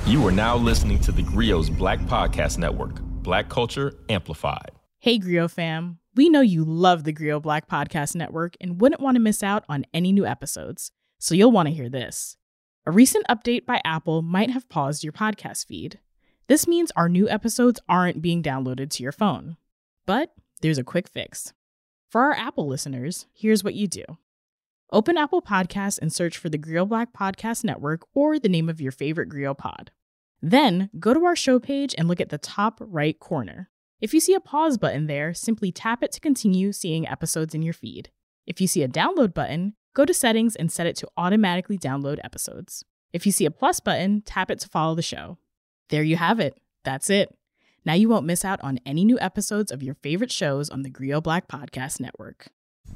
You are now listening to the Grio's Black Podcast Network, Black Culture Amplified. Hey, Grio fam. We know you love the Grio Black Podcast Network and wouldn't want to miss out on any new episodes, so you'll want to hear this. A recent update by Apple might have paused your podcast feed. This means our new episodes aren't being downloaded to your phone. But there's a quick fix. For our Apple listeners, here's what you do. Open Apple Podcasts and search for the Grio Black Podcast Network or the name of your favorite Grio pod. Then go to our show page and look at the top right corner. If you see a pause button there, simply tap it to continue seeing episodes in your feed. If you see a download button, go to settings and set it to automatically download episodes. If you see a plus button, tap it to follow the show. There you have it. That's it. Now you won't miss out on any new episodes of your favorite shows on the Grio Black Podcast Network.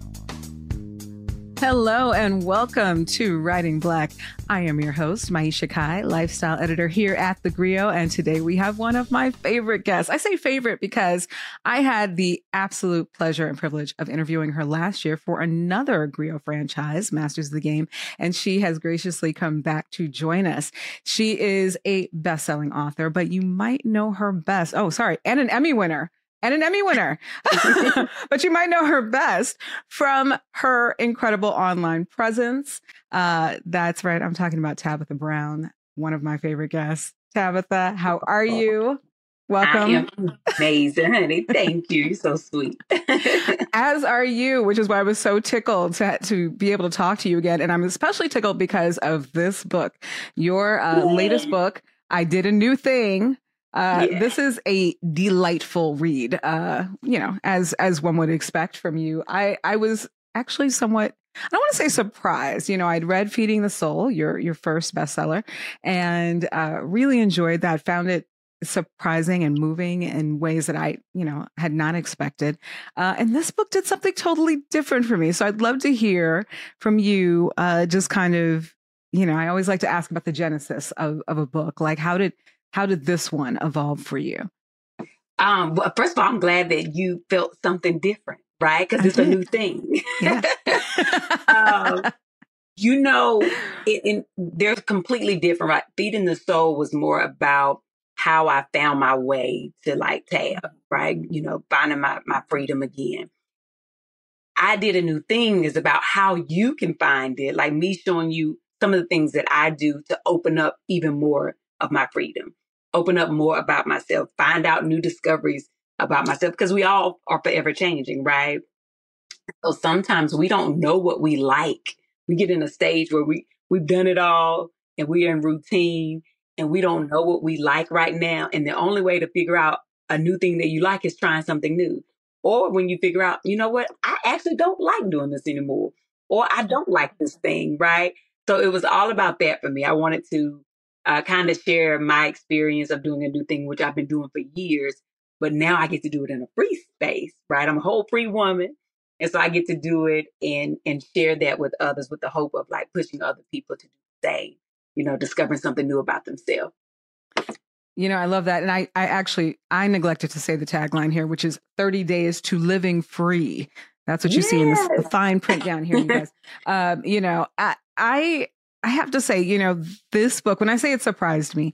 Hello and welcome to Writing Black. I am your host, Maisha Kai, lifestyle editor here at The Grio, and today we have one of my favorite guests. I say favorite because I had the absolute pleasure and privilege of interviewing her last year for another Grio franchise, Masters of the Game, and she has graciously come back to join us. She is a best-selling author, but you might know her best. And an Emmy winner. But you might know her best from her incredible online presence. That's right. I'm talking about Tabitha Brown, one of my favorite guests. Tabitha, how are you? Welcome. I am amazing, honey. Thank you. You're so sweet. As are you, which is why I was so tickled to be able to talk to you again. And I'm especially tickled because of this book, your latest book, I Did a New Thing. This is a delightful read, as one would expect from you. I was actually somewhat, I don't want to say surprised. I'd read Feeding the Soul, your first bestseller, and really enjoyed that, found it surprising and moving in ways that I, had not expected. And this book did something totally different for me. So I'd love to hear from you, just kind of, I always like to ask about the genesis of a book. Like, how did this one evolve for you? Well, first of all, I'm glad that you felt something different, right? Because it's a new thing. Yeah. They're completely different, right? Feeding the Soul was more about how I found my way to Tab, right? Finding my freedom again. I Did a New Thing is about how you can find it, like me showing you some of the things that I do to open up even more of my freedom. Open up more about myself, find out new discoveries about myself, because we all are forever changing, right? So sometimes we don't know what we like. We get in a stage where we've done it all and we're in routine and we don't know what we like right now. And the only way to figure out a new thing that you like is trying something new. Or when you figure out, you know what, I actually don't like doing this anymore, or I don't like this thing, right? So it was all about that for me. I wanted to kind of share my experience of doing a new thing, which I've been doing for years, but now I get to do it in a free space, right? I'm a whole free woman. And so I get to do it and share that with others with the hope of pushing other people to do the same, discovering something new about themselves. I love that. And I neglected to say the tagline here, which is 30 days to living free. That's what you see in the fine print down here, you guys. I have to say, this book, when I say it surprised me,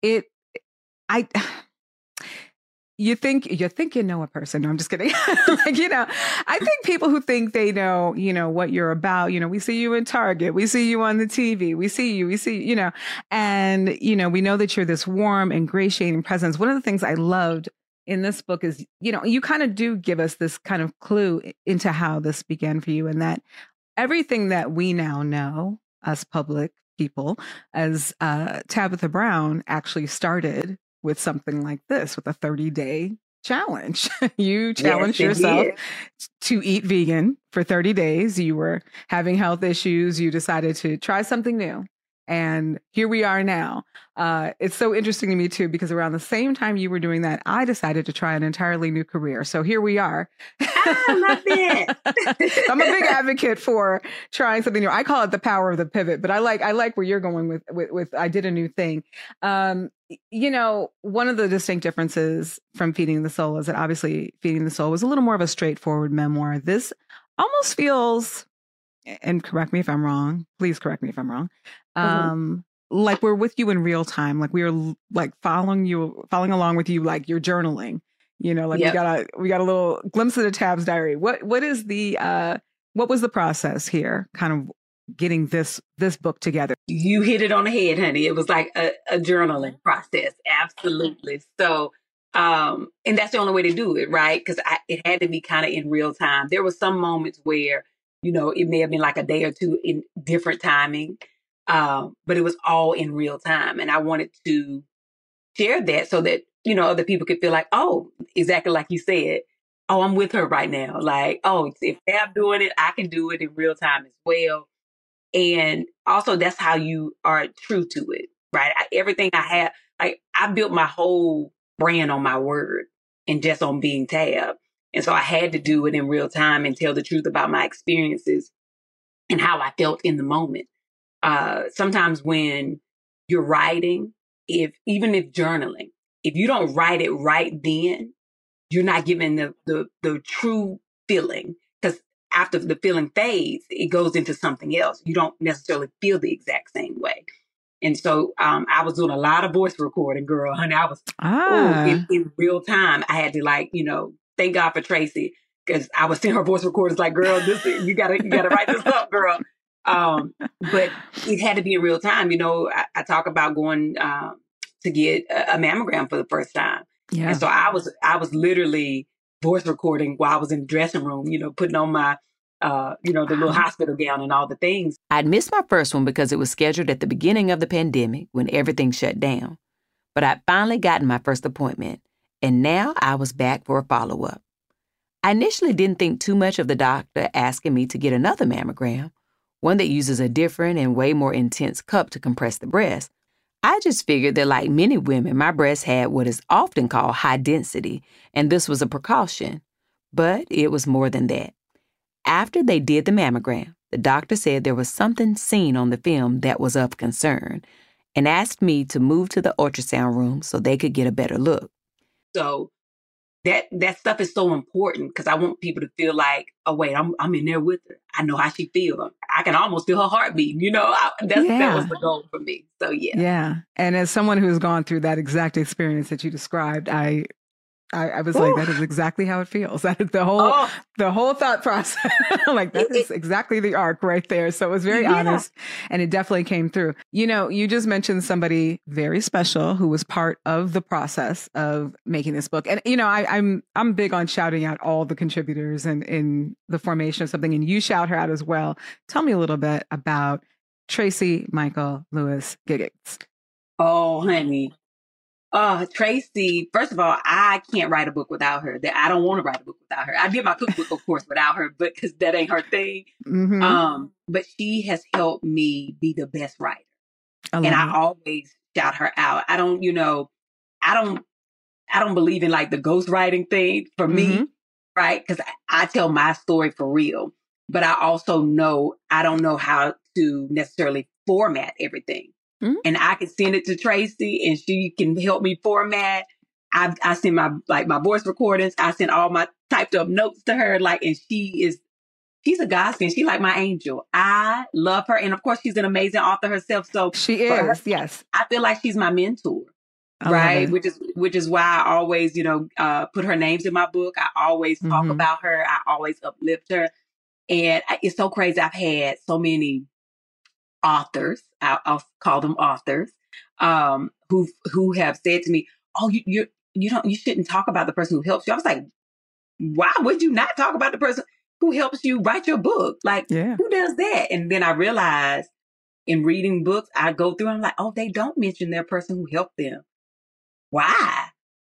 you think you know a person. No, I'm just kidding. I think people who think they know, what you're about, we see you in Target, we see you on the TV, we see, and, we know that you're this warm, ingratiating presence. One of the things I loved in this book is, you kind of do give us this kind of clue into how this began for you, and that everything that we now know as public people, as Tabitha Brown actually started with something like this, with a 30-day challenge. You challenged yourself to eat vegan for 30 days. You were having health issues. You decided to try something new. And here we are now. It's so interesting to me, too, because around the same time you were doing that, I decided to try an entirely new career. So here we are. I love it. I'm a big advocate for trying something new. I call it the power of the pivot, but I like where you're going with I Did a New Thing. One of the distinct differences from Feeding the Soul is that obviously Feeding the Soul was a little more of a straightforward memoir. This almost feels, and correct me if I'm wrong, please correct me if I'm wrong, like we're with you in real time. Like we are like following along with you, like you're journaling, like Yep. we got a little glimpse of the Tabs diary. What was the process here? Kind of getting this book together. You hit it on the head, honey. It was like a journaling process. Absolutely. So, and that's the only way to do it, right? Because it had to be kind of in real time. There were some moments where, it may have been like a day or two in different timing, but it was all in real time. And I wanted to share that so that, other people could feel like, oh, exactly like you said, oh, I'm with her right now. Like, oh, if they're doing it, I can do it in real time as well. And also that's how you are true to it, right? Everything I have, like I built my whole brand on my word and just on being Tab. And so I had to do it in real time and tell the truth about my experiences and how I felt in the moment. Sometimes when you're writing, even if journaling, if you don't write it right then, you're not giving the true feeling. Because after the feeling fades, it goes into something else. You don't necessarily feel the exact same way. And so I was doing a lot of voice recording, girl. Honey, I was in real time. I had to thank God for Tracy, because I was seeing her voice recordings like, girl, you gotta write this up, girl. But it had to be in real time. I talk about going to get a mammogram for the first time. Yeah. And so I was literally voice recording while I was in the dressing room, putting on my, the little hospital gown and all the things. I'd missed my first one because it was scheduled at the beginning of the pandemic when everything shut down. But I'd finally gotten my first appointment, and now I was back for a follow-up. I initially didn't think too much of the doctor asking me to get another mammogram, one that uses a different and way more intense cup to compress the breast. I just figured that like many women, my breast had what is often called high density, and this was a precaution. But it was more than that. After they did the mammogram, the doctor said there was something seen on the film that was of concern and asked me to move to the ultrasound room so they could get a better look. So that stuff is so important because I want people to feel like, oh, wait, I'm in there with her. I know how she feels. I can almost feel her heartbeat. That was the goal for me. So, yeah. Yeah. And as someone who's gone through that exact experience that you described, I was like, that is exactly how it feels. That is the whole thought process. Like that is exactly the arc right there. So it was very honest, and it definitely came through. You just mentioned somebody very special who was part of the process of making this book. And I'm big on shouting out all the contributors and in the formation of something, and you shout her out as well. Tell me a little bit about Tracy Michael Lewis Giggins. Oh, honey. Tracy, first of all, I can't write a book without her. I don't want to write a book without her. I did my cookbook, of course, without her, but because that ain't her thing. Mm-hmm. But she has helped me be the best writer. I always shout her out. I don't believe in like the ghostwriting thing for me, right? Because I tell my story for real, but I also know I don't know how to necessarily format everything. And I can send it to Tracy and she can help me format. I send my voice recordings. I send all my typed up notes to her. And she's a godsend. She's like my angel. I love her. And of course, she's an amazing author herself. So she is, yes. I feel like she's my mentor, right? Which is why I always, put her names in my book. I always talk about her. I always uplift her. And it's so crazy. I've had so many authors, I'll call them authors, who have said to me, "Oh, you shouldn't talk about the person who helps you." I was like, "Why would you not talk about the person who helps you write your book? Who does that?" And then I realized in reading books, I go through, I'm like, "Oh, they don't mention their person who helped them. Why?"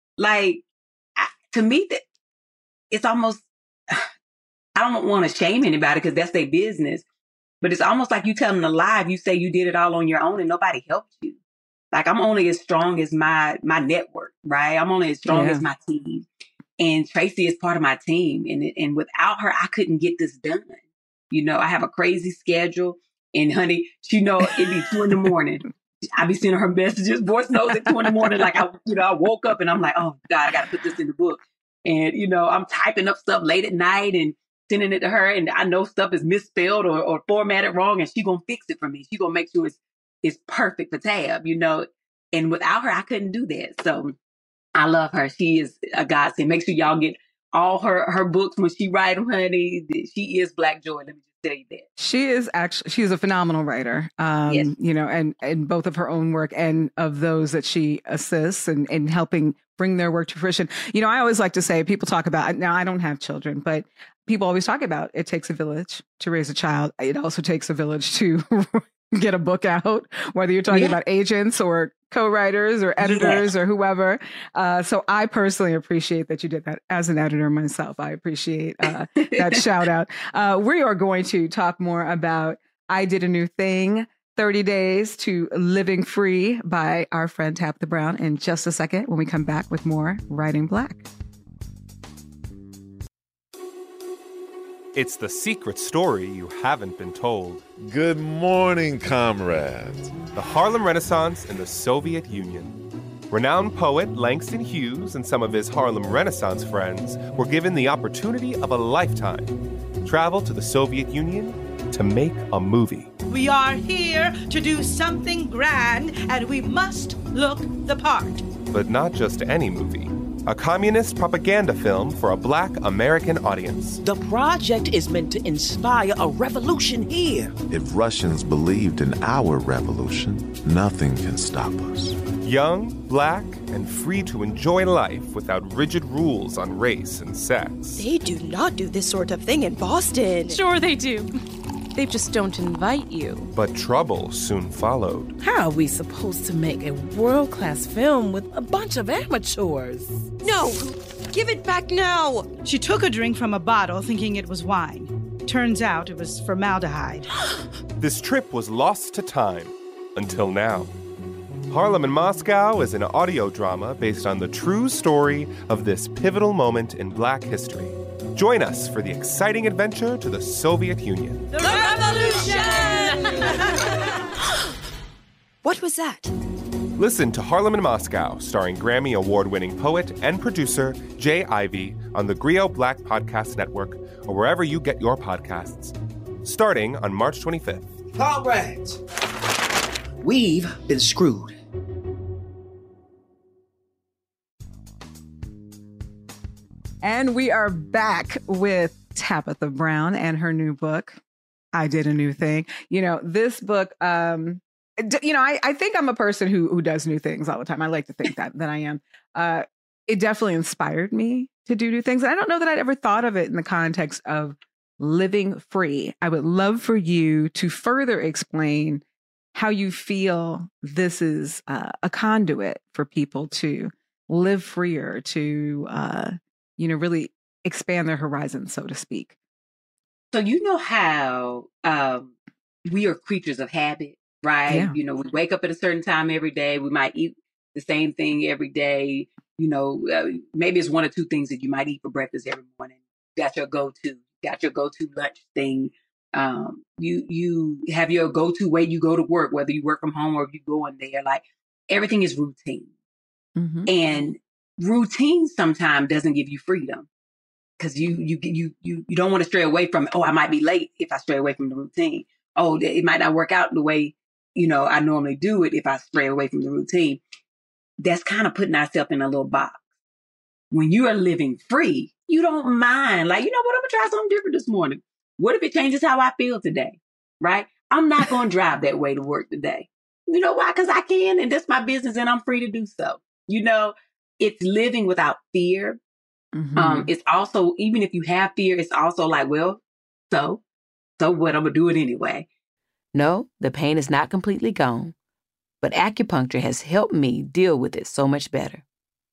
To me, that it's almost, I don't want to shame anybody because that's their business. But it's almost like you telling a lie if you say you did it all on your own and nobody helped you. I'm only as strong as my network, right? I'm only as strong as my team. And Tracy is part of my team. And without her, I couldn't get this done. I have a crazy schedule. And honey, it'd be 2 a.m. I be sending her messages, voice notes at 2 a.m. I woke up and I'm like, oh God, I got to put this in the book. And, I'm typing up stuff late at night and sending it to her, and I know stuff is misspelled or formatted wrong, and she gonna fix it for me. She gonna make sure is perfect for Tab, and without her, I couldn't do that. So I love her. She is a godsend. Make sure y'all get all her books when she write them, honey. She is Black Joy. Let me just tell you that. She is a phenomenal writer, Yes. And both of her own work and of those that she assists and helping bring their work to fruition. I always like to say, people talk about, now I don't have children, but people always talk about it takes a village to raise a child. It also takes a village to get a book out, whether you're talking about agents or co-writers or editors or whoever. So I personally appreciate that you did that as an editor myself. I appreciate that shout out. We are going to talk more about I Did a New Thing, 30 Days to Living Free by our friend Tabitha Brown in just a second when we come back with more Writing Black. It's the secret story you haven't been told. Good morning, comrades. The Harlem Renaissance in the Soviet Union. Renowned poet Langston Hughes and some of his Harlem Renaissance friends were given the opportunity of a lifetime. Travel to the Soviet Union to make a movie. We are here to do something grand, and we must look the part. But not just any movie. A communist propaganda film for a Black American audience. The project is meant to inspire a revolution here. If Russians believed in our revolution, nothing can stop us. Young, Black, and free to enjoy life without rigid rules on race and sex. They do not do this sort of thing in Boston. Sure they do. They just don't invite you. But trouble soon followed. How are we supposed to make a world-class film with a bunch of amateurs? No! Give it back now! She took a drink from a bottle thinking it was wine. Turns out it was formaldehyde. This trip was lost to time until now. Harlem in Moscow is an audio drama based on the true story of this pivotal moment in Black history. Join us for the exciting adventure to the Soviet Union. The revolution! What was that? Listen to Harlem in Moscow, starring Grammy Award-winning poet and producer Jay Ivey on the Griot Black Podcast Network or wherever you get your podcasts. Starting on March 25th. Comrades, we've been screwed. And we are back with Tabitha Brown and her new book, I Did a New Thing. This book, I think I'm a person who does new things all the time. I like to think that I am. It definitely inspired me to do new things. And I don't know that I'd ever thought of it in the context of living free. I would love for you to further explain how you feel this is a conduit for people to live freer, to really expand their horizons, so to speak. So you know how we are creatures of habit, right? Yeah. We wake up at a certain time every day. We might eat the same thing every day. Maybe it's one or two things that you might eat for breakfast every morning. Got your go-to lunch thing. You have your go-to way you go to work, whether you work from home or if you go in there. Like everything is routine. Mm-hmm. And routine sometimes doesn't give you freedom because you don't want to stray away from it. Oh, I might be late if I stray away from the routine. Oh, it might not work out the way, I normally do it if I stray away from the routine. That's kind of putting ourselves in a little box. When you are living free, you don't mind. Like, you know what? I'm going to try something different this morning. What if it changes how I feel today? Right? I'm not going to drive that way to work today. You know why? Because I can, and that's my business and I'm free to do so. It's living without fear. Mm-hmm. It's also, even if you have fear, it's also like, well, so what? I'm going to do it anyway. No, the pain is not completely gone, but acupuncture has helped me deal with it so much better.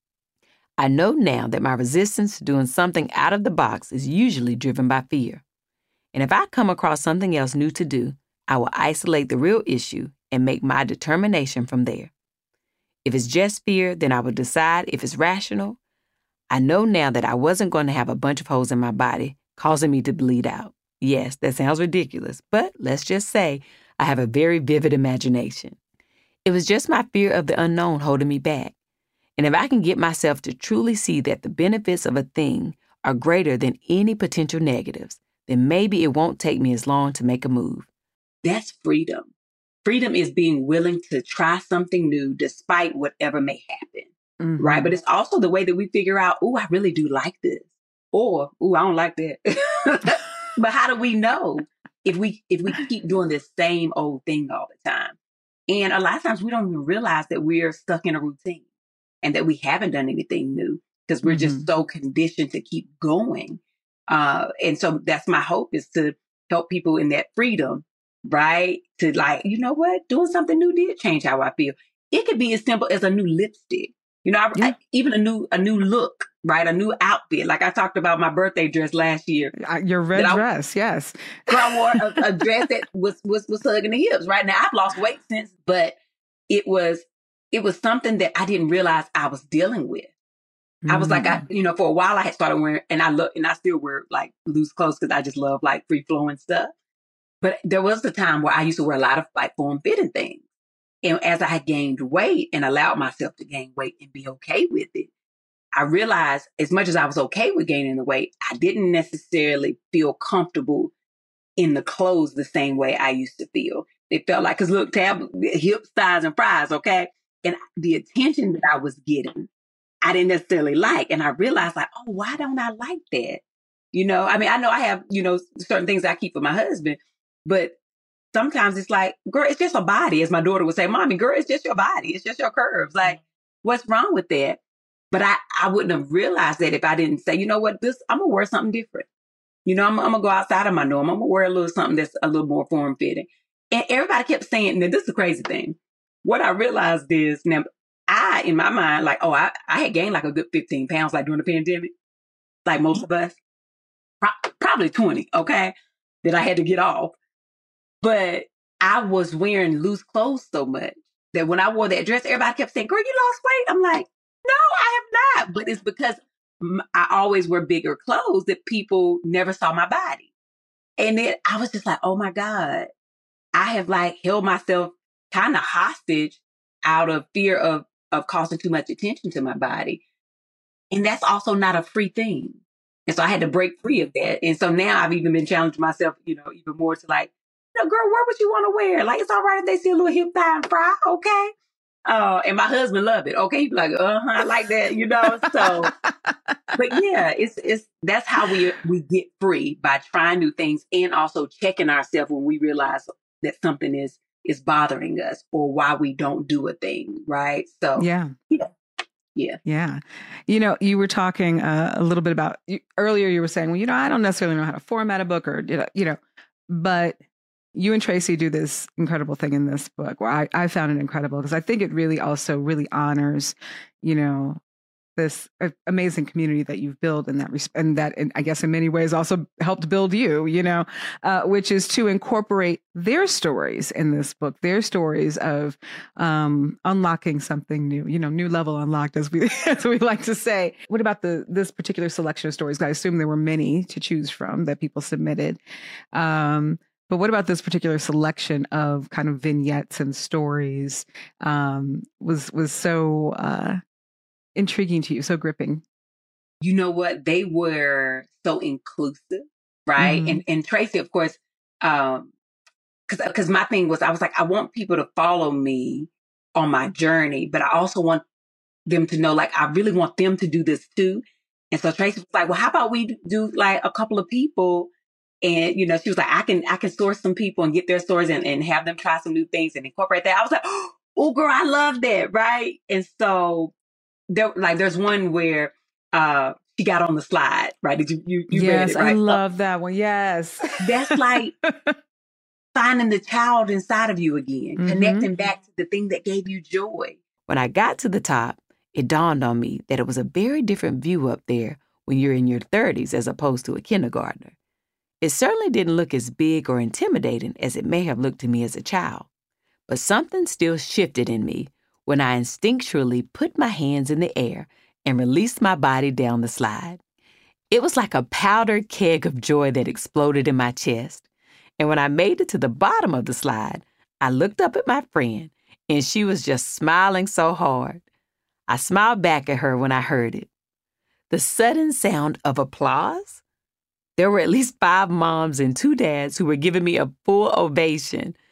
I know now that my resistance to doing something out of the box is usually driven by fear. And if I come across something else new to do, I will isolate the real issue and make my determination from there. If it's just fear, then I will decide if it's rational. I know now that I wasn't going to have a bunch of holes in my body causing me to bleed out. Yes, that sounds ridiculous, but let's just say I have a very vivid imagination. It was just my fear of the unknown holding me back. And if I can get myself to truly see that the benefits of a thing are greater than any potential negatives, then maybe it won't take me as long to make a move. That's freedom. freedom is being willing to try something new despite whatever may happen, right? But it's also the way that we figure out, oh, I really do like this, or oh, I don't like that. But how do we know if we keep doing the same old thing all the time? And a lot of times we don't even realize that we're stuck in a routine and that we haven't done anything new because we're just so conditioned to keep going. And so that's my hope, is to help people in that freedom, right? To like, you know what? Doing something new did change how I feel. It could be as simple as a new lipstick. You know, even a new look, right? A new outfit. Like I talked about my birthday dress last year. Your red dress, yes. Girl, I wore a dress that was hugging the hips. Right now, I've lost weight since, but it was something that I didn't realize I was dealing with. I was like, for a while I had started wearing, and I still wear like loose clothes because I just love like free flowing stuff. But there was a time where I used to wear a lot of like form fitting things. And as I had gained weight and allowed myself to gain weight and be okay with it, I realized as much as I was okay with gaining the weight, I didn't necessarily feel comfortable in the clothes the same way I used to feel. It felt like, because look, hips, thighs, and fries, okay? And the attention that I was getting, I didn't necessarily like. And I realized like, oh, why don't I like that? You know, I mean, I know I have, certain things I keep for my husband, but sometimes it's like, girl, it's just a body. As my daughter would say, Mommy, girl, it's just your body. It's just your curves. Like, what's wrong with that? But I wouldn't have realized that if I didn't say, you know what, I'm going to wear something different. I'm going to go outside of my norm. I'm going to wear a little something that's a little more form fitting. And everybody kept saying, now this is the crazy thing. What I realized is, now in my mind, like, oh, I had gained like a good 15 pounds, like during the pandemic, like most of us, probably 20, okay, that I had to get off. But I was wearing loose clothes so much that when I wore that dress, everybody kept saying, girl, you lost weight. I'm like, no, I have not. But it's because I always wear bigger clothes that people never saw my body. And then I was just like, oh my God, I have like held myself kind of hostage out of fear of causing too much attention to my body. And that's also not a free thing. And so I had to break free of that. And so now I've even been challenging myself, even more to like, girl, wear what you want to wear. Like, it's all right if they see a little hip, thigh, and fry, okay? And my husband loved it, okay? He'd be like, I like that, So, but yeah, it's that's how we get free, by trying new things and also checking ourselves when we realize that something is bothering us or why we don't do a thing, right? So, yeah. You were talking a little bit about, earlier you were saying, well, I don't necessarily know how to format a book or, but you and Tracy do this incredible thing in this book where I found it incredible because I think it really also really honors, this amazing community that you've built and that I guess in many ways also helped build you, which is to incorporate their stories in this book, their stories of unlocking something new, new level unlocked, as we like to say. What about this particular selection of stories? I assume there were many to choose from that people submitted. But what about this particular selection of kind of vignettes and stories was so intriguing to you, so gripping? You know what? They were so inclusive, right? Mm-hmm. And Tracy, of course, because my thing was, I was like, I want people to follow me on my journey, but I also want them to know, like, I really want them to do this too. And so Tracy was like, well, how about we do like a couple of people? And, she was like, I can source some people and get their stories and have them try some new things and incorporate that. I was like, oh, girl, I love that. Right. And so there's one where she got on the slide. Right. Did you yes, read it? Right? I love that one. Yes. That's like finding the child inside of you again, connecting back to the thing that gave you joy. When I got to the top, it dawned on me that it was a very different view up there when you're in your 30s as opposed to a kindergartner. It certainly didn't look as big or intimidating as it may have looked to me as a child. But something still shifted in me when I instinctually put my hands in the air and released my body down the slide. It was like a powdered keg of joy that exploded in my chest. And when I made it to the bottom of the slide, I looked up at my friend, and she was just smiling so hard. I smiled back at her when I heard it. The sudden sound of applause? There were at least 5 moms and 2 dads who were giving me a full ovation.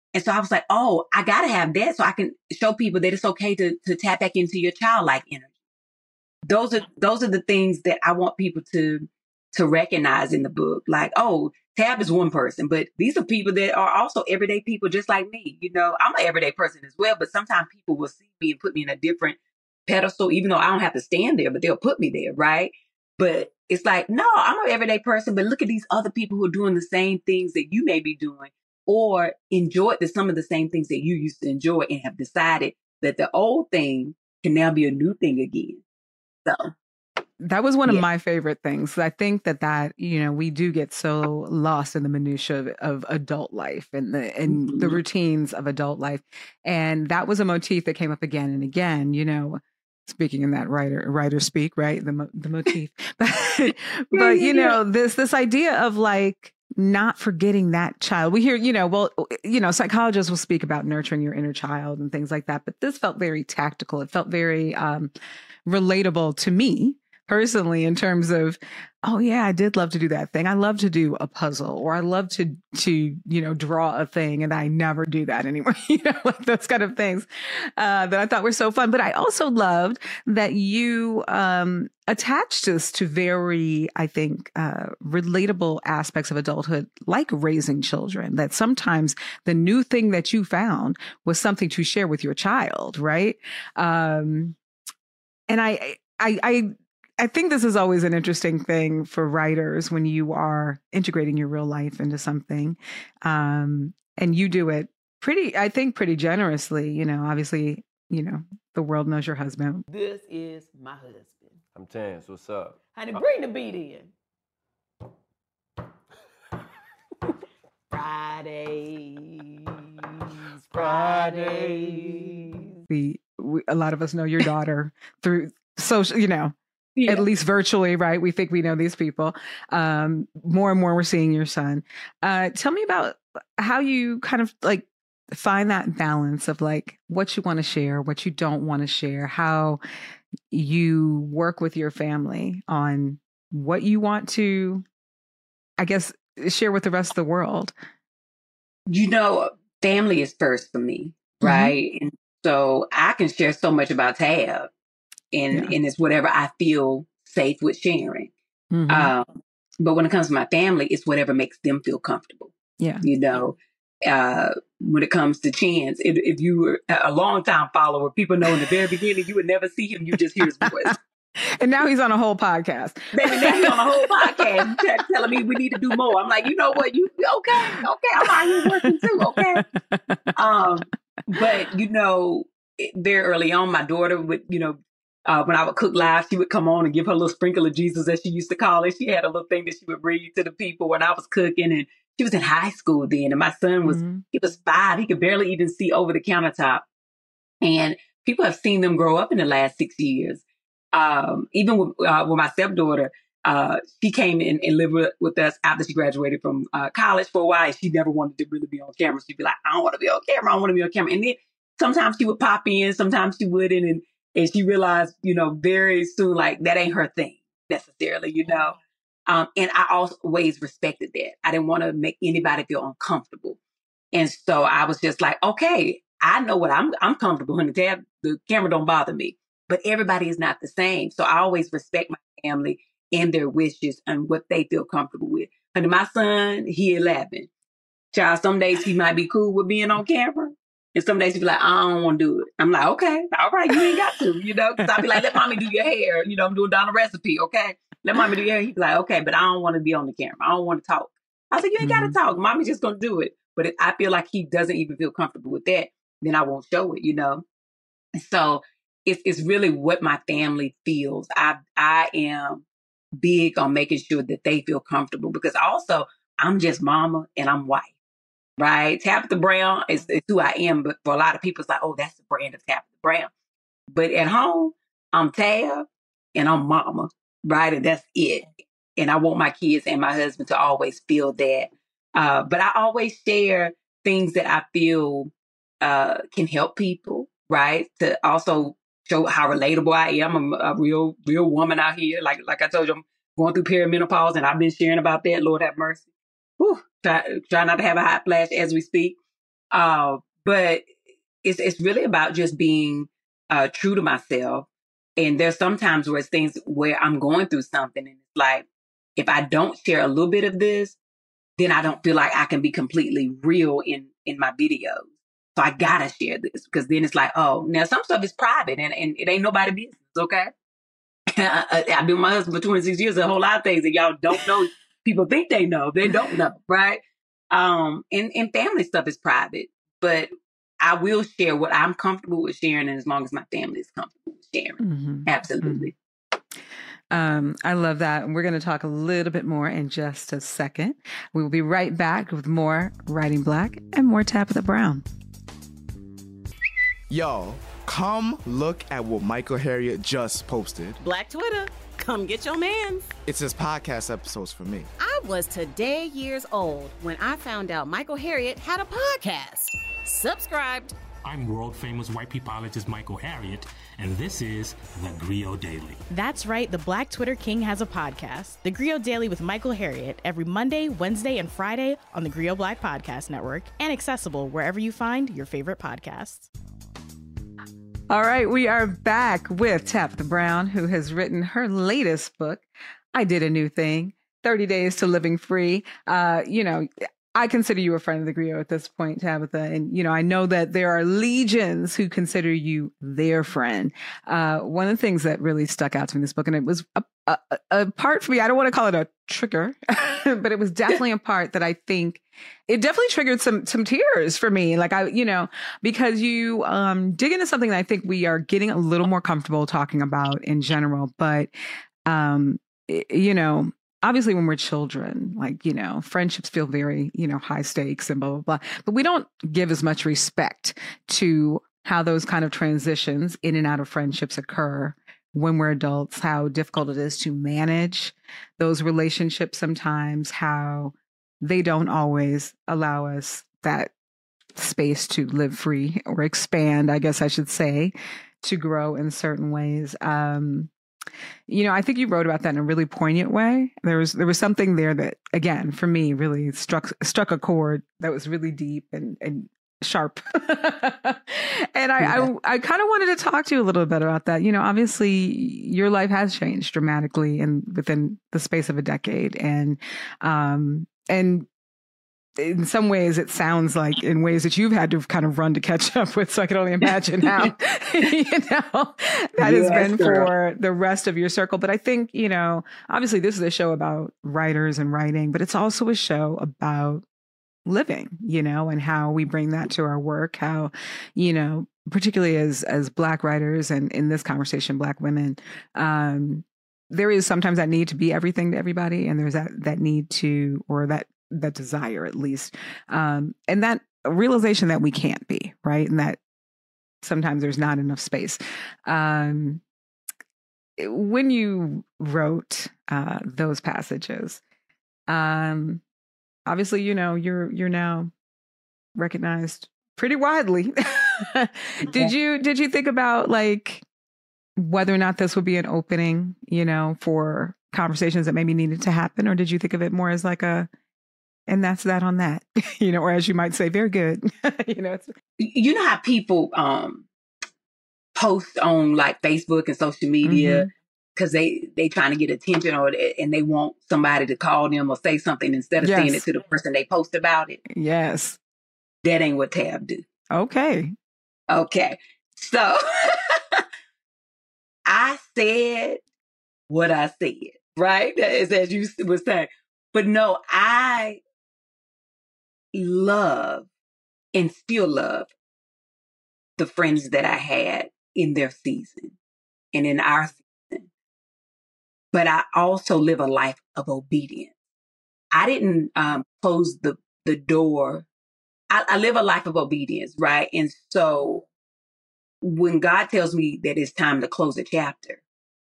And so I was like, oh, I got to have that so I can show people that it's okay to tap back into your childlike energy. Those are the things that I want people to recognize in the book. Like, oh, Tab is one person, but these are people that are also everyday people just like me. You know, I'm an everyday person as well, but sometimes people will see me and put me in a different pedestal, even though I don't have to stand there, but they'll put me there, right? But it's like, no, I'm an everyday person, but look at these other people who are doing the same things that you may be doing or enjoyed some of the same things that you used to enjoy and have decided that the old thing can now be a new thing again. So that was one of my favorite things. I think that, you know, we do get so lost in the minutia of adult life and the routines of adult life. And that was a motif that came up again and again, you know, speaking in that writer speak, right? The motif. But you know, this idea of like not forgetting that child. We hear, you know, well, you know, psychologists will speak about nurturing your inner child and things like that. But this felt very tactical. It felt very relatable to me personally, in terms of, oh yeah, I did love to do that thing. I love to do a puzzle, or I love to you know, draw a thing, and I never do that anymore. You know, like those kind of things that I thought were so fun. But I also loved that you attached this to very, I think, relatable aspects of adulthood, like raising children. That sometimes the new thing that you found was something to share with your child, right? And I think this is always an interesting thing for writers when you are integrating your real life into something. And you do it pretty generously. You know, obviously, you know, the world knows your husband. This is my husband. I'm Chance. What's up? Honey, bring the beat in. Fridays. A lot of us know your daughter through social, you know. Yeah. At least virtually, right? We think we know these people. More and more we're seeing your son. Tell me about how you kind of like find that balance of like what you want to share, what you don't want to share, how you work with your family on what you want to, I guess, share with the rest of the world. You know, family is first for me, right? Mm-hmm. And so I can share so much about Tab. And it's whatever I feel safe with sharing. Mm-hmm. But when it comes to my family, it's whatever makes them feel comfortable. Yeah. You know, when it comes to Chance, if you were a long time follower, people know in the very beginning, you would never see him. You just hear his voice. And now he's on a whole podcast. Baby, now he's on a whole podcast telling me we need to do more. I'm like, you know what? Okay. I'm out here working too. Okay. But, you know, very early on, my daughter would, you know, when I would cook live, she would come on and give her little sprinkle of Jesus, as she used to call it. She had a little thing that she would read to the people when I was cooking. And she was in high school then. And my son was, he was 5. He could barely even see over the countertop. And people have seen them grow up in the last 6 years. Even with my stepdaughter, she came in and lived with us after she graduated from college for a while. And she never wanted to really be on camera. She'd be like, I don't want to be on camera. I don't want to be on camera. And then sometimes she would pop in, sometimes she wouldn't. And she realized, you know, very soon, like, that ain't her thing necessarily, you know. And I always respected that. I didn't want to make anybody feel uncomfortable. And so I was just like, okay, I know what I'm comfortable when the camera don't bother me. But everybody is not the same. So I always respect my family and their wishes and what they feel comfortable with. And my son, he 11. Child, some days he might be cool with being on camera. And some days he'd be like, I don't want to do it. I'm like, okay, all right, you ain't got to, you know, because I'd be like, let mommy do your hair. You know, I'm doing down a recipe, okay? Let mommy do your hair. He'd be like, okay, but I don't want to be on the camera. I don't want to talk. I said, you ain't got to talk. Mommy's just going to do it. But if I feel like he doesn't even feel comfortable with that, then I won't show it, you know? So it's really what my family feels. I am big on making sure that they feel comfortable, because also I'm just mama and I'm white. Right? Tabitha Brown is who I am. But for a lot of people, it's like, oh, that's the brand of Tabitha Brown. But at home, I'm Tab and I'm mama. Right? And that's it. And I want my kids and my husband to always feel that. But I always share things that I feel can help people. Right? To also show how relatable I am. I'm a real woman out here. Like I told you, I'm going through perimenopause, and I've been sharing about that. Lord have mercy. Whew. Try not to have a hot flash as we speak. But it's really about just being true to myself. And there's sometimes where it's things where I'm going through something and it's like, if I don't share a little bit of this, then I don't feel like I can be completely real in my videos. So I gotta share this because then it's like, oh, now some stuff is private and it ain't nobody business, okay? I've been with my husband for 26 years, a whole lot of things that y'all don't know. People think they know, they don't know, right? And family stuff is private, but I will share what I'm comfortable with sharing, and as long as my family is comfortable with sharing. Mm-hmm. Absolutely. I love that. We're going to talk a little bit more in just a second. We will be right back with more Writing Black and more Tabitha Brown. Y'all, come look at what Michael Harriot just posted. Black Twitter, come get your mans. It's his podcast episodes for me. I was today years old when I found out Michael Harriot had a podcast. Subscribed. I'm world-famous white peopleologist Michael Harriot, and this is The Griot Daily. That's right, the Black Twitter King has a podcast, The Griot Daily with Michael Harriot, every Monday, Wednesday, and Friday on the Griot Black Podcast Network, and accessible wherever you find your favorite podcasts. All right, we are back with Tabitha Brown, who has written her latest book, I Did a New Thing, 30 Days to Living Free. I consider you a friend of the Griot at this point, Tabitha. And, I know that there are legions who consider you their friend. One of the things that really stuck out to me in this book, and it was a part for me, I don't want to call it a trigger, but it was definitely a part that I think it definitely triggered some tears for me. Like because you dig into something that I think we are getting a little more comfortable talking about in general. But, obviously, when we're children, friendships feel very, high stakes and blah, blah, blah. But we don't give as much respect to how those kind of transitions in and out of friendships occur when we're adults, how difficult it is to manage those relationships sometimes, how they don't always allow us that space to live free or expand, I guess I should say, to grow in certain ways. I think you wrote about that in a really poignant way. There was something there that, again, for me, really struck a chord that was really deep and sharp. And I kind of wanted to talk to you a little bit about that. Obviously, your life has changed dramatically within the space of a decade, and in some ways, it sounds like in ways that you've had to kind of run to catch up with. So I can only imagine how, that has been for the rest of your circle. But I think, obviously this is a show about writers and writing, but it's also a show about living, and how we bring that to our work, how, particularly as Black writers and in this conversation, Black women, there is sometimes that need to be everything to everybody. And there's that need to, or that desire at least, and that realization that we can't be, right? And that sometimes there's not enough space. When you wrote those passages, obviously, you're now recognized pretty widely. Did you think about whether or not this would be an opening, for conversations that maybe needed to happen, or did you think of it more as and that's that on that, or as you might say, very good. You know how people post on Facebook and social media because they trying to get attention, and they want somebody to call them or say something instead of saying it to the person they post about it. Yes, that ain't what Tab do. Okay. So I said what I said, right? As you were saying, but no, I love and still love the friends that I had in their season and in our season. But I also live a life of obedience. I didn't close the door. I live a life of obedience, right? And so when God tells me that it's time to close a chapter,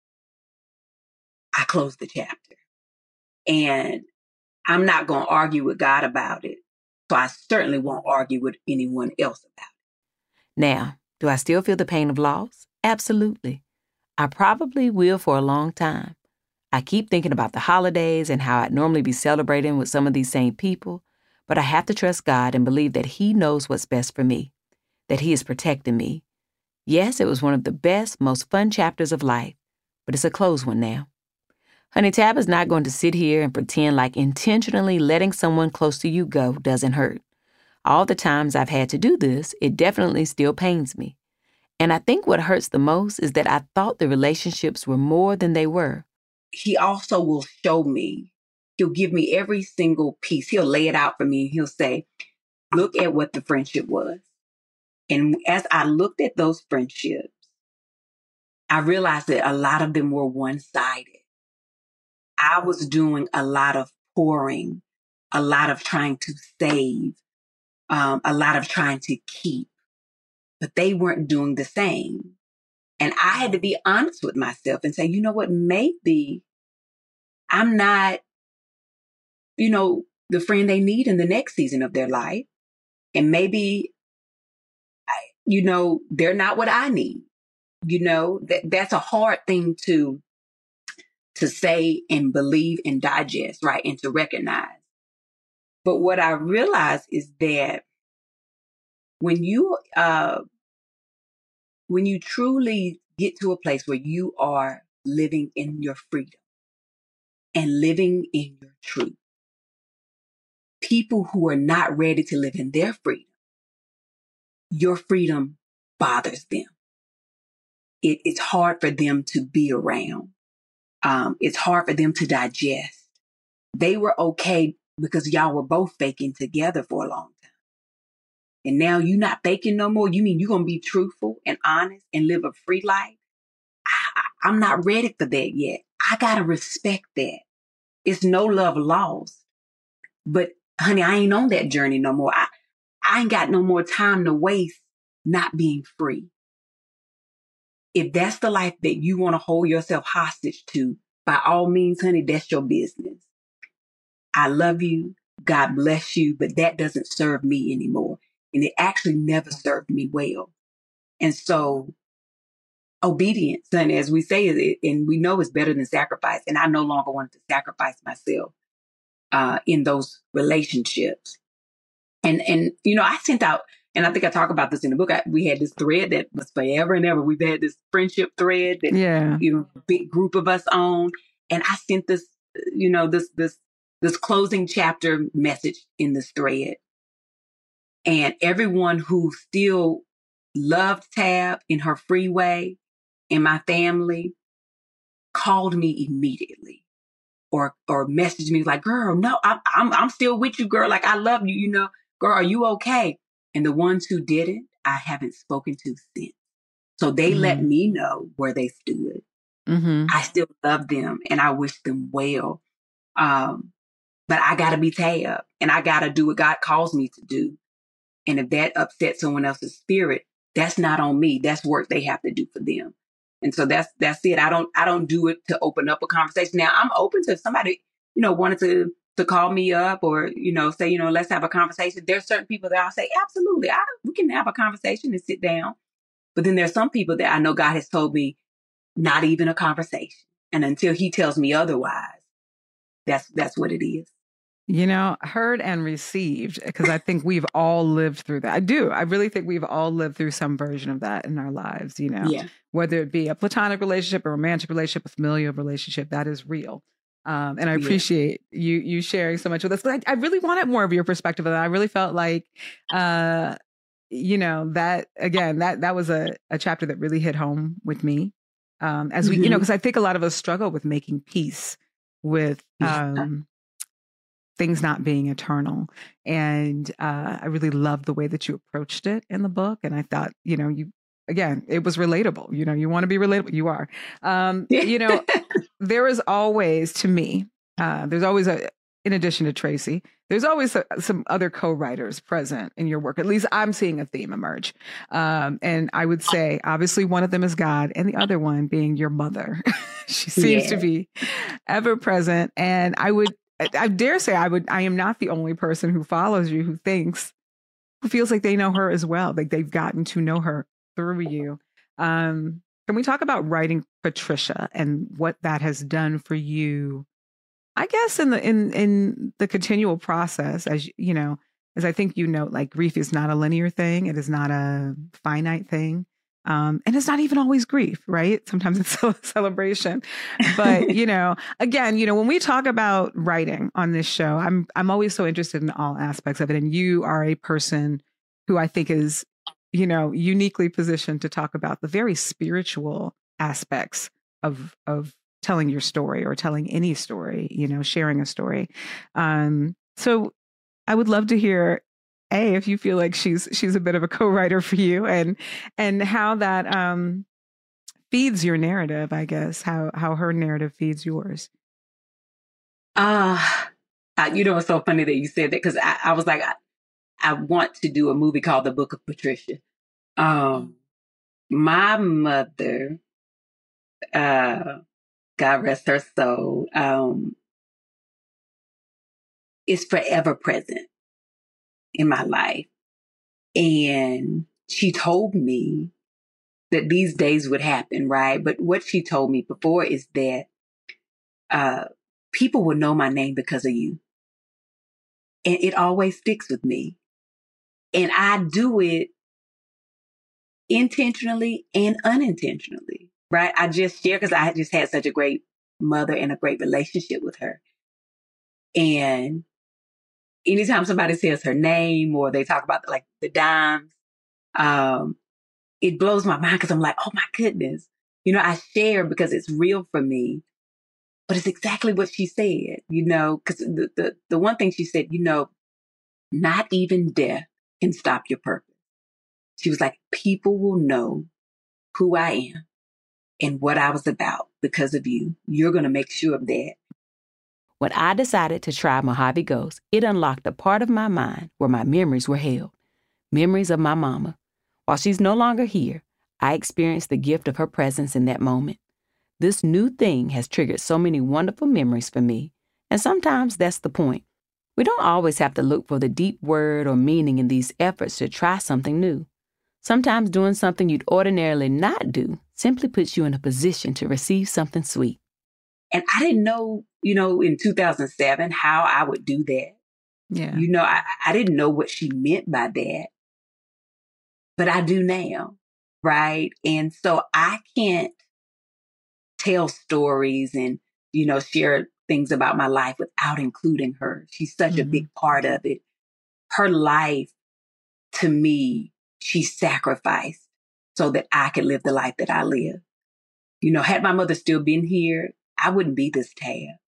I close the chapter. And I'm not going to argue with God about it. So I certainly won't argue with anyone else about it. Now, do I still feel the pain of loss? Absolutely. I probably will for a long time. I keep thinking about the holidays and how I'd normally be celebrating with some of these same people, But I have to trust God and believe that He knows what's best for me, that He is protecting me. Yes, it was one of the best, most fun chapters of life, but it's a closed one now. Honey, Tab is not going to sit here and pretend like intentionally letting someone close to you go doesn't hurt. All the times I've had to do this, it definitely still pains me. And I think what hurts the most is that I thought the relationships were more than they were. He also will show me, he'll give me every single piece. He'll lay it out for me and he'll say, look at what the friendship was. And as I looked at those friendships, I realized that a lot of them were one-sided. I was doing a lot of pouring, a lot of trying to save, a lot of trying to keep, but they weren't doing the same. And I had to be honest with myself and say, you know what, maybe I'm not, the friend they need in the next season of their life. And maybe, they're not what I need. That's a hard thing to say and believe and digest, right? And to recognize. But what I realized is that when you truly get to a place where you are living in your freedom and living in your truth, people who are not ready to live in their freedom, your freedom bothers them. It's hard for them to be around. It's hard for them to digest. They were okay because y'all were both faking together for a long time. And now you're not faking no more. You mean you're going to be truthful and honest and live a free life? I'm not ready for that yet. I got to respect that. It's no love lost. But honey, I ain't on that journey no more. I ain't got no more time to waste not being free. If that's the life that you want to hold yourself hostage to, by all means, honey, that's your business. I love you. God bless you. But that doesn't serve me anymore. And it actually never served me well. And so obedience, honey, as we say, and we know it's better than sacrifice. And I no longer wanted to sacrifice myself in those relationships. And I sent out, and I think I talk about this in the book. We had this thread that was forever and ever. We've had this friendship thread that, big group of us own. And I sent this, this closing chapter message in this thread. And everyone who still loved Tab in her free way in my family called me immediately or messaged me like, girl, no, I'm still with you, girl. Like, I love you, girl, are you okay? And the ones who didn't, I haven't spoken to since. So they let me know where they stood. Mm-hmm. I still love them and I wish them well. But I got to be Tab and I got to do what God calls me to do. And if that upsets someone else's spirit, that's not on me. That's work they have to do for them. And so that's it. I don't do it to open up a conversation. Now I'm open to if somebody, wanted to call me up or, say, let's have a conversation. There's certain people that I'll say, absolutely, we can have a conversation and sit down. But then there's some people that I know God has told me not even a conversation. And until he tells me otherwise, that's what it is. Heard and received, because I think we've all lived through that. I really think we've all lived through some version of that in our lives, whether it be a platonic relationship, a romantic relationship, a familial relationship, that is real. And I appreciate you sharing so much with us. But I really wanted more of your perspective. And I really felt like, that, again, that was a chapter that really hit home with me. As we, because I think a lot of us struggle with making peace with things not being eternal. And I really loved the way that you approached it in the book. And I thought, it was relatable. You want to be relatable. You are. There is always, to me, there's always in addition to Tracy, there's always some other co-writers present in your work. At least I'm seeing a theme emerge. And I would say, obviously, one of them is God and the other one being your mother. She seems to be ever present. And I dare say I am not the only person who follows you who feels like they know her as well. Like they've gotten to know her through you. Can we talk about writing Patricia and what that has done for you I guess in the continual process, as you know, as I think you know, like grief is not a linear thing. It is not a finite thing. And it's not even always grief, right? Sometimes it's a celebration. But, again, when we talk about writing on this show, I'm always so interested in all aspects of it. And you are a person who I think is, uniquely positioned to talk about the very spiritual aspects of telling your story or telling any story, sharing a story. So I would love to hear, if you feel like she's a bit of a co-writer for you, and how that feeds your narrative, I guess, how her narrative feeds yours. It's so funny that you said that, because I was like, I want to do a movie called The Book of Patricia. My mother, God rest her soul, is forever present in my life. And she told me that these days would happen, right? But what she told me before is that people will know my name because of you. And it always sticks with me. And I do it intentionally and unintentionally, right? I just share because I just had such a great mother and a great relationship with her. And anytime somebody says her name or they talk about like the dimes, it blows my mind because I'm like, oh my goodness. I share because it's real for me, but it's exactly what she said, because the one thing she said, not even death can stop your purpose. She was like, people will know who I am and what I was about because of you. You're going to make sure of that. When I decided to try Mojave Ghost, it unlocked a part of my mind where my memories were held. Memories of my mama. While she's no longer here, I experienced the gift of her presence in that moment. This new thing has triggered so many wonderful memories for me, and sometimes that's the point. We don't always have to look for the deep word or meaning in these efforts to try something new. Sometimes doing something you'd ordinarily not do simply puts you in a position to receive something sweet. And I didn't know, in 2007, how I would do that. Yeah. I didn't know what she meant by that, but I do now, right? And so I can't tell stories and, share things about my life without including her. She's such a big part of it. Her life, to me, she sacrificed so that I could live the life that I live. Had my mother still been here, I wouldn't be this Tab.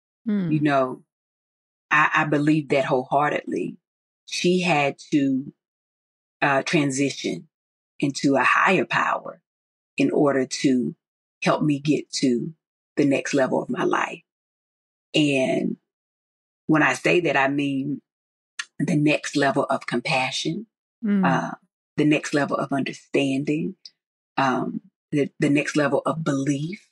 I believe that wholeheartedly. She had to transition into a higher power in order to help me get to the next level of my life. And when I say that, I mean the next level of compassion, the next level of understanding, the next level of belief,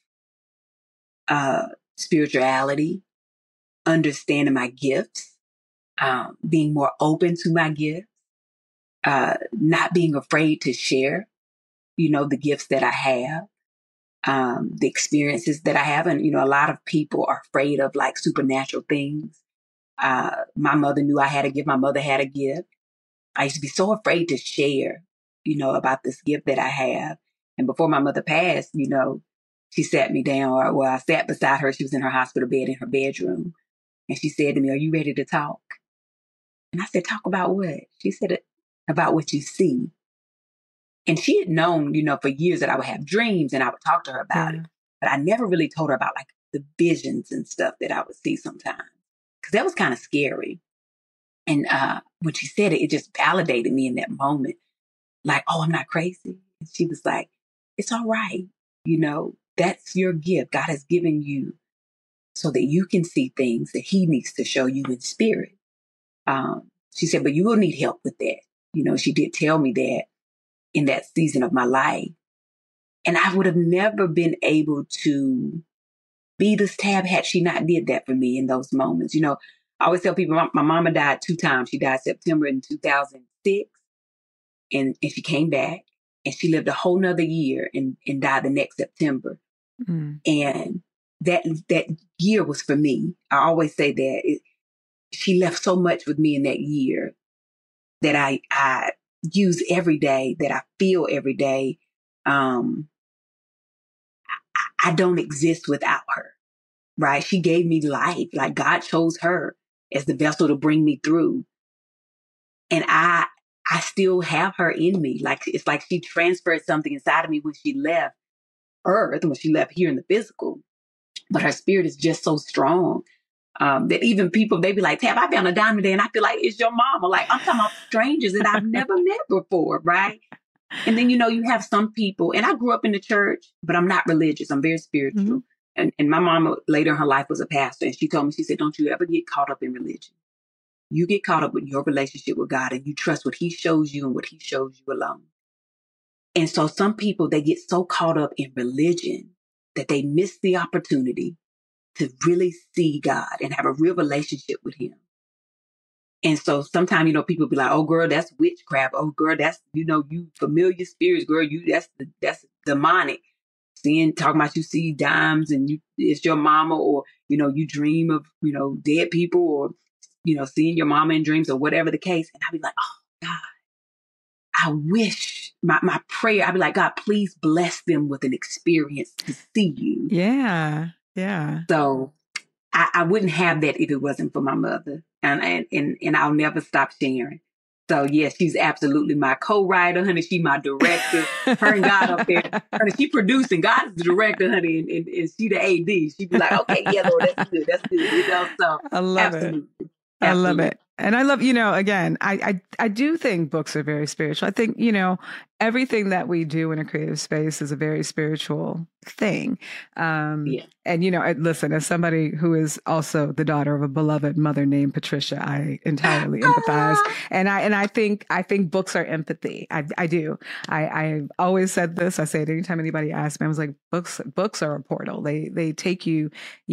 spirituality, understanding my gifts, being more open to my gifts, not being afraid to share, the gifts that I have, the experiences that I have. And, a lot of people are afraid of like supernatural things. My mother knew I had a gift. My mother had a gift. I used to be so afraid to share, about this gift that I have. And before my mother passed, she sat me down, or I sat beside her. She was in her hospital bed in her bedroom. And she said to me, "Are you ready to talk?" And I said, "Talk about what?" She said, "About what you see." And she had known, for years that I would have dreams and I would talk to her about it. But I never really told her about like the visions and stuff that I would see sometimes, because that was kind of scary. And when she said it, it just validated me in that moment. Like, oh, I'm not crazy. And she was like, it's all right. That's your gift. God has given you so that you can see things that he needs to show you in spirit. She said, but you will need help with that. She did tell me that in that season of my life. And I would have never been able to be this Tab had she not did that for me in those moments. I always tell people my mama died 2 times. She died September in 2006 and she came back and she lived a whole nother year and died the next September. And that year was for me. I always say that she left so much with me in that year that I use every day, that I feel every day. I don't exist without her, right? She gave me life. Like God chose her as the vessel to bring me through. And I still have her in me. Like, it's like she transferred something inside of me when she left Earth, when she left here in the physical. But her spirit is just so strong that even people, they be like, Tab, I found a diamond today. And I feel like it's your mama. Like, I'm talking about strangers that I've never met before, right? And then, you have some people, and I grew up in the church, but I'm not religious. I'm very spiritual. Mm-hmm. And my mama later in her life was a pastor. And she told me, she said, don't you ever get caught up in religion. You get caught up with your relationship with God, and you trust what he shows you and what he shows you alone. And so some people, they get so caught up in religion that they miss the opportunity to really see God and have a real relationship with him. And so sometimes, people be like, oh, girl, that's witchcraft. Oh, girl, that's, you familiar spirits, girl, that's demonic. Talking about you see dimes and it's your mama, or, you dream of, dead people, or, seeing your mama in dreams, or whatever the case. And I'd be like, oh, God, I wish my prayer, I'd be like, God, please bless them with an experience to see you. Yeah. Yeah. So I wouldn't have that if it wasn't for my mother. And I'll never stop sharing. So yes, she's absolutely my co-writer, honey. She my director. Her and God up there. Honey, she producing. God is the director, honey, and she the AD. She'd be like, okay, yeah, Lord, that's good. That's good. So I love it. I love it. And I love, again, I do think books are very spiritual. I think, everything that we do in a creative space is a very spiritual thing. And, listen, as somebody who is also the daughter of a beloved mother named Patricia, I entirely empathize. And I think books are empathy. I do. I've always said this. I say it anytime anybody asks me, I was like, books are a portal. They take you,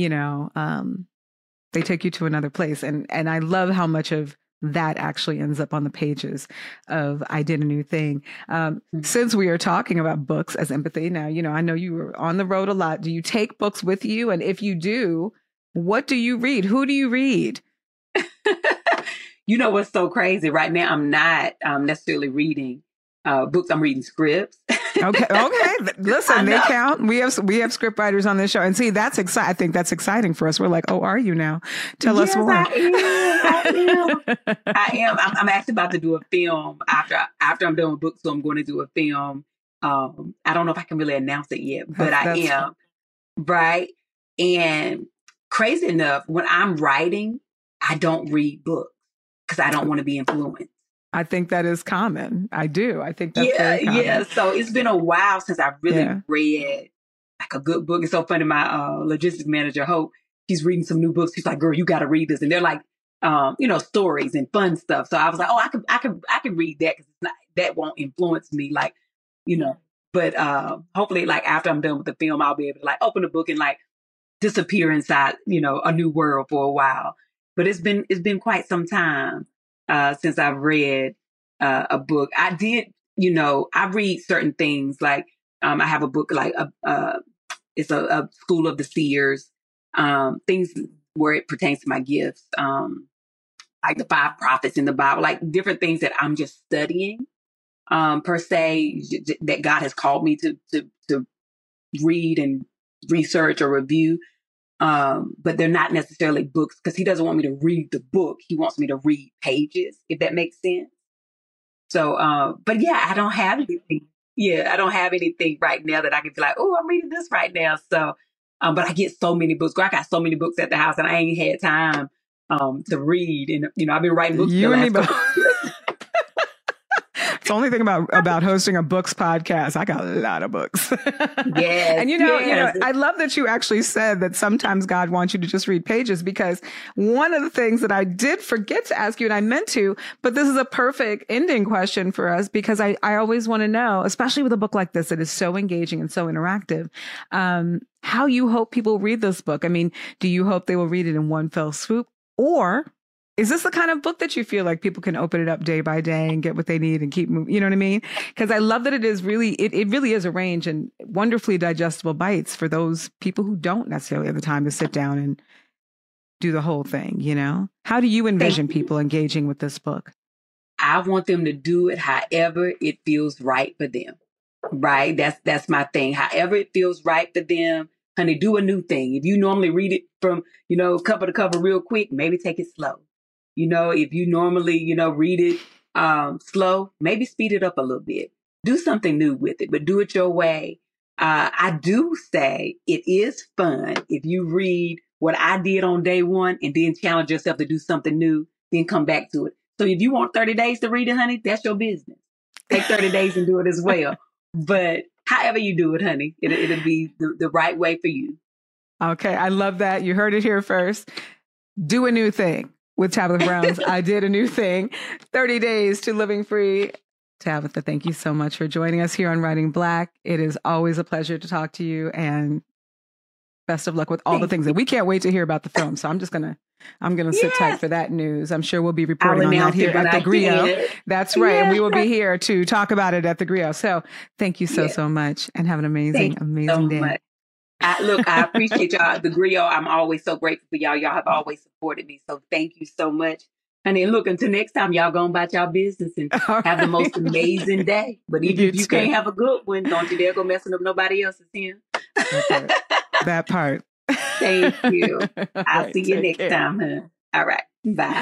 they take you to another place. And I love how much of that actually ends up on the pages of I Did a New Thing. Since we are talking about books as empathy, now, I know you were on the road a lot. Do you take books with you? And if you do, what do you read? Who do you read? What's so crazy? Right now, I'm not necessarily reading books. I'm reading scripts. Okay. Listen, they count. We have script writers on this show, and see, that's exciting. I think that's exciting for us. We're like, oh, are you now? Tell us more. I am. I'm actually about to do a film after I'm done with books. So I'm going to do a film. I don't know if I can really announce it yet, but I am. Right. And crazy enough, when I'm writing, I don't read books because I don't want to be influenced. I think that is common. I do. I think that's very common. Yeah. So it's been a while since I've really read like a good book. It's so funny. My logistics manager, Hope, she's reading some new books. She's like, girl, you got to read this. And they're like, stories and fun stuff. So I was like, oh, I could read that because that won't influence me. Like, but hopefully like after I'm done with the film, I'll be able to like open the book and like disappear inside, a new world for a while. But it's been quite some time since I've read a book. I did, I read certain things like I have a book like it's a School of the Seers, things where it pertains to my gifts, like the 5 prophets in the Bible, like different things that I'm just studying per se that God has called me to read and research or review. But they're not necessarily books because he doesn't want me to read the book. He wants me to read pages, if that makes sense. So, but yeah, I don't have anything. Yeah, I don't have anything right now that I can be like, oh, I'm reading this right now. So, but I get so many books. I got so many books at the house and I ain't had time to read. And, I've been writing books the last couple of years. It's the only thing about hosting a books podcast. I got a lot of books. Yes. And I love that you actually said that sometimes God wants you to just read pages, because one of the things that I did forget to ask you, and I meant to, but this is a perfect ending question for us, because I always want to know, especially with a book like this that is so engaging and so interactive, how you hope people read this book. I mean, do you hope they will read it in one fell swoop, or Is this the kind of book that you feel like people can open it up day by day and get what they need and keep moving? You know what I mean? Because I love that it is really, it really is a range and wonderfully digestible bites for those people who don't necessarily have the time to sit down and do the whole thing, you know? How do you envision people engaging with this book? I want them to do it however it feels right for them, right? That's my thing. However it feels right for them. Honey, do a new thing. If you normally read it from, cover to cover real quick, maybe take it slow. If you normally, read it slow, maybe speed it up a little bit. Do something new with it, but do it your way. I do say it is fun if you read what I did on day one and then challenge yourself to do something new, then come back to it. So if you want 30 days to read it, honey, that's your business. Take 30 days and do it as well. But however you do it, honey, it'll be the right way for you. Okay, I love that. You heard it here first. Do a new thing. With Tabitha Brown's I Did a New Thing, 30 Days to Living Free. Tabitha, thank you so much for joining us here on Writing Black. It is always a pleasure to talk to you, and best of luck with all the things that we can't wait to hear about the film. So I'm gonna sit tight for that news. I'm sure we'll be reporting on that here at the Griot. That's right. And we will be here to talk about it at the Griot. So thank you so much, and have an amazing day. Much. I appreciate y'all. The Griot, I'm always so grateful for y'all. Y'all have always supported me. So thank you so much. Honey, look, until next time, y'all go about y'all business and have the most amazing day. But even if you can't have a good one, don't you dare go messing up nobody else's here. That part. Thank you. I'll see you next time, huh? All right. Bye.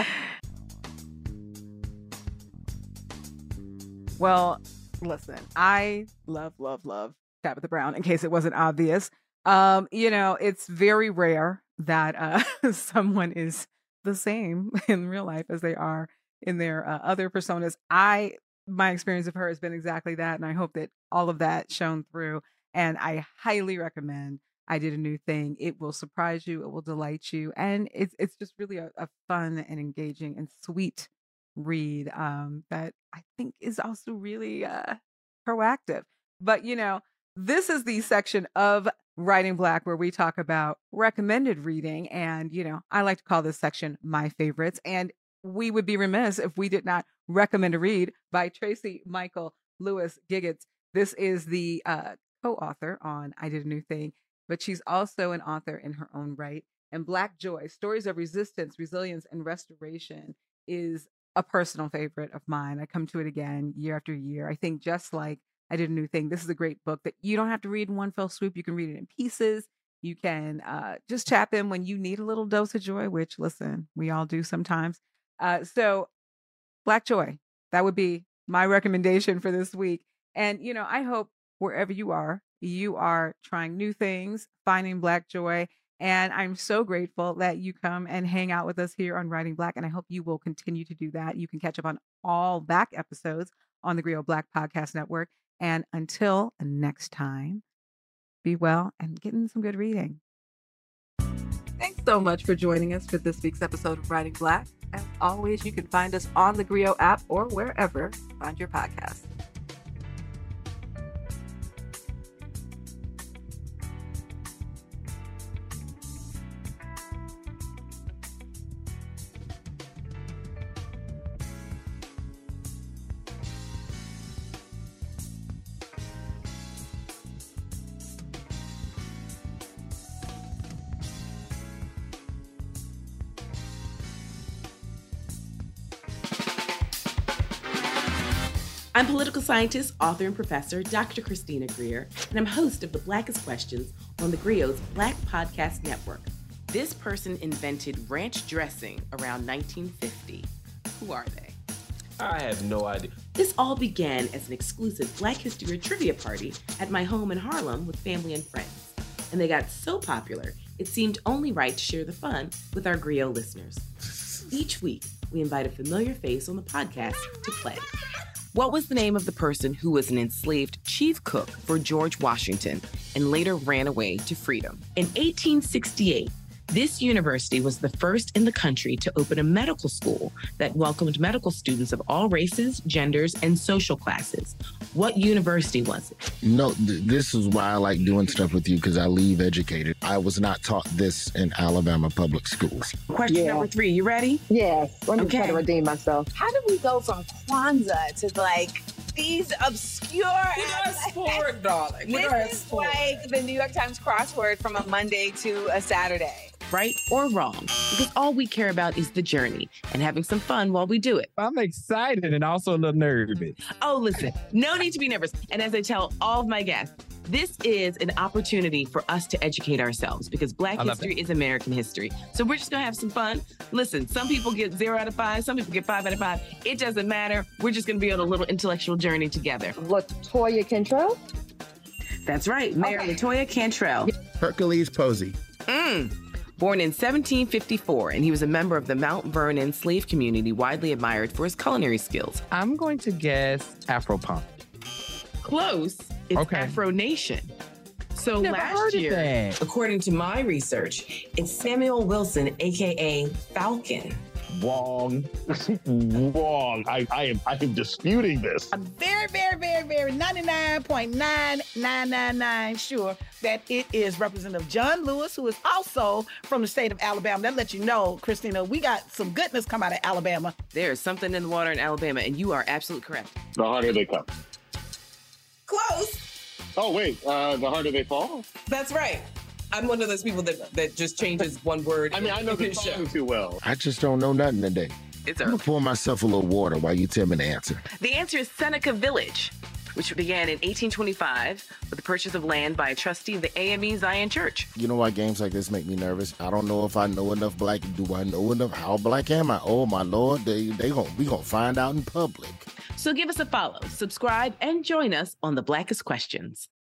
Well, listen, I love Tabitha Brown, in case it wasn't obvious. It's very rare that someone is the same in real life as they are in their other personas. My experience of her has been exactly that, and I hope that all of that shone through. And I highly recommend I Did a New Thing. It will surprise you. It will delight you, and it's just really a fun and engaging and sweet read that I think is also really proactive. But this is the section of Writing Black where we talk about recommended reading. And, I like to call this section My Favorites. And we would be remiss if we did not recommend a read by Tracy Michael Lewis Giggets. This is the co-author on I Did a New Thing, but she's also an author in her own right. And Black Joy, Stories of Resistance, Resilience, and Restoration is a personal favorite of mine. I come to it again year after year. I think just like I Did a New Thing, this is a great book that you don't have to read in one fell swoop. You can read it in pieces. You can just tap in when you need a little dose of joy, which, listen, we all do sometimes. So Black Joy, that would be my recommendation for this week. And, I hope wherever you are trying new things, finding Black Joy. And I'm so grateful that you come and hang out with us here on Writing Black. And I hope you will continue to do that. You can catch up on all back episodes on the Griot Black Podcast Network. And until next time, be well and get in some good reading. Thanks so much for joining us for this week's episode of Writing Black. As always, you can find us on the Griot app or wherever you find your podcast. I'm political scientist, author, and professor Dr. Christina Greer, and I'm host of The Blackest Questions on the Griot's Black Podcast Network. This person invented ranch dressing around 1950. Who are they? I have no idea. This all began as an exclusive Black History trivia party at my home in Harlem with family and friends. And they got so popular, it seemed only right to share the fun with our Griot listeners. Each week, we invite a familiar face on the podcast to play. What was the name of the person who was an enslaved chief cook for George Washington and later ran away to freedom? In 1868, This university was the first in the country to open a medical school that welcomed medical students of all races, genders, and social classes. What university was it? No, this is why I like doing stuff with you, because I leave educated. I was not taught this in Alabama public schools. Question number 3, you ready? Yes. Let me try to redeem myself. How did we go from Kwanzaa to like these obscure... sport, darling. This is like the New York Times crossword from a Monday to a Saturday. Right or wrong? Because all we care about is the journey and having some fun while we do it. I'm excited and also a little nervous. Oh, listen, no need to be nervous. And as I tell all of my guests, this is an opportunity for us to educate ourselves because Black history is American history. So we're just going to have some fun. Listen, some people get 0 out of 5. Some people get 5 out of 5. It doesn't matter. We're just going to be on a little intellectual journey together. LaToya Cantrell? That's right. Mayor LaToya Cantrell. Hercules Posey. Born in 1754, and he was a member of the Mount Vernon slave community, widely admired for his culinary skills. I'm going to guess Afro-punk. Close. It's Afro Nation. So last year, according to my research, it's Samuel Wilson, a.k.a. Falcon. Wrong. Wrong. I am disputing this. I'm very 99.9999 sure that it is Representative John Lewis, who is also from the state of Alabama. That lets you know, Christina, we got some goodness come out of Alabama. There's something in the water in Alabama, and you are absolutely correct. The harder they come. Close. Oh, wait. The harder they fall? That's right. I'm one of those people that just changes one word. I mean, I know the song too well. I just don't know nothing today. I'm going to pour myself a little water while you tell me the answer. The answer is Seneca Village, which began in 1825 with the purchase of land by a trustee of the AME Zion Church. You know why games like this make me nervous? I don't know if I know enough black. Do I know enough? How black am I? Oh, my Lord, we gonna find out in public. So give us a follow, subscribe, and join us on the Blackest Questions.